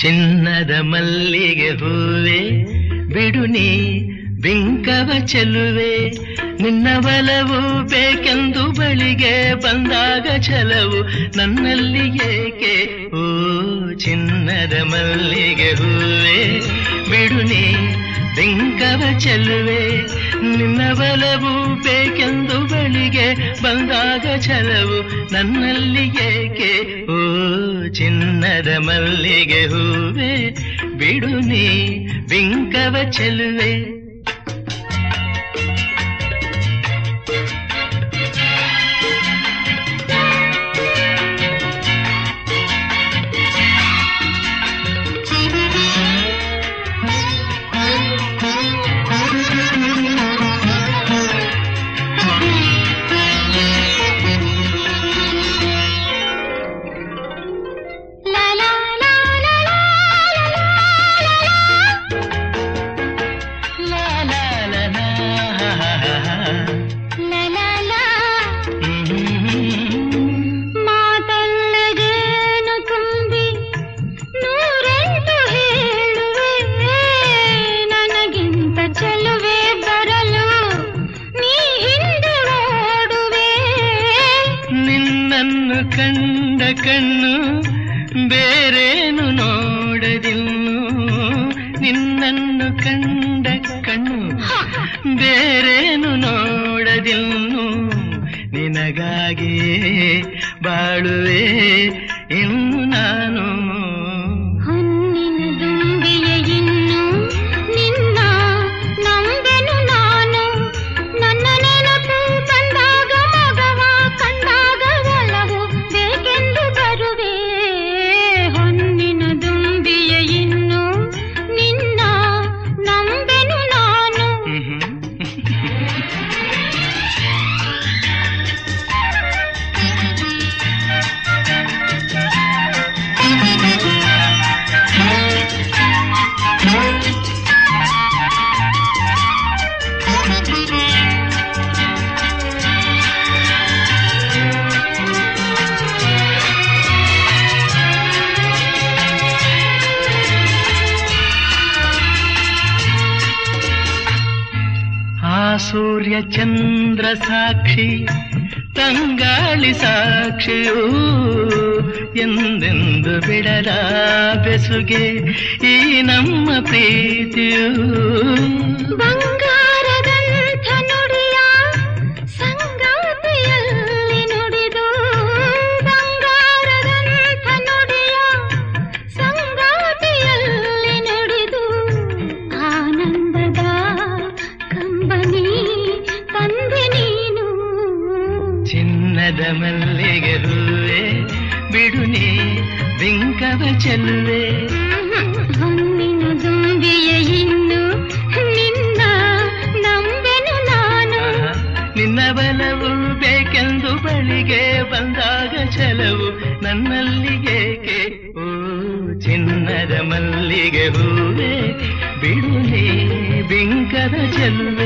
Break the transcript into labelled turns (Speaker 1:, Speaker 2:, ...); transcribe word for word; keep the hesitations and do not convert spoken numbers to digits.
Speaker 1: ಚಿನ್ನದ ಮಲ್ಲಿಗೆ ಹೂವೆ ಬಿಡು ನೀ ಬಿಂಕವ ಚೆಲುವೆ, ನಿನ್ನ ಬಲವು ಬೇಕೆಂದು ಬಳಿಗೆ ಬಂದಾಗ ಛಲವು ನನ್ನಲ್ಲಿ ಏಕೆ. ಓ ಚಿನ್ನದ ಮಲ್ಲಿಗೆ ಹೂವೆ ಬಿಡು ನೀ ಬಿಂಕವ ಚೆಲುವೆ, ನಿನ್ನ ಬಲವು ಬೇಕೆಂದು ಬಳಿಗೆ ಬಂದಾಗ ಛಲವು ನನ್ನಲ್ಲಿ ಏಕೆ. ಓ ಚಿನ್ನದ ಮಲ್ಲಿಗೆ ಹೂವೆ ಬಿಡು ನೀ ಬಿಂಕವ ಚೆಲುವೆ. ಕಂಡ ಕಣ್ಣು ಬೇರೇನು ನೋಡದಿನ್ನು, ನಿನ್ನನ್ನು ಕಂಡ ಕಣ್ಣು ಬೇರೇನು ನೋಡದಿನ್ನು, ನಿನಗಾಗಿ ಬಾಳುವೆ ಇನ್ನು ನಾನು.
Speaker 2: ಹೊನ್ನಿನ ದುಂಬಿಯ ಇನ್ನು ನಿನ್ನ ನಂಬೆನು ನಾನು, ನನ್ನ ನೆನಪು ಬಂದಾಗ ಮಗವ ಕಂಡಾಗ ಒಲವು ಬೇಕೆಂದು ಬರುವೆ. ಹೊನ್ನಿನ ದುಂಬಿಯ ಇನ್ನು ನಿನ್ನ ನಂಬೆನು ನಾನು.
Speaker 1: ಸೂರ್ಯ ಚಂದ್ರ ಸಾಕ್ಷಿ ತಂಗಾಳಿ ಸಾಕ್ಷಿಯೂ ಎಂದೆಂದು ಬಿಡದ ಬೆಸುಗೆ ಈ ನಮ್ಮ ಪ್ರೀತಿಯೂ.
Speaker 2: ಬಂಗಾರದಂಥ ನುಡಿಯ ಸಂಗಾತಿಯಲ್ಲಿ ನುಡಿದು, ಬಂಗಾರದಂಥ ನುಡಿಯ ಸಂಗಾತಿಯಲ್ಲಿ ನುಡಿದು, ಆನಂದದ ಕಂಬನಿ ತಂದೆ ನೀನು.
Speaker 1: ಚಿನ್ನದ ಮಲ್ಲಿಗೆ ಹೂವೆ ಬಿಡು ನೀ ಬಿಂಕವ ಚೆಲುವೆ,
Speaker 2: ಹೊನ್ನಿನ ದುಂಬಿಯ ಇನ್ನು ನಿನ್ನ ನಂಬೆನು ನಾನು.
Speaker 1: ನಿನ್ನ ಬಲವು ಬೇಕೆಂದು ಬಳಿಗೆ ಬಂದಾಗ ಛಲವು ನನ್ನಲ್ಲಿ ಏಕೆ. ಓ ಚಿನ್ನದ ಮಲ್ಲಿಗೆ ಹೂವೆ ಬಿಡು ನೀ ಬಿಂಕದ ಚೆಲುವೆ.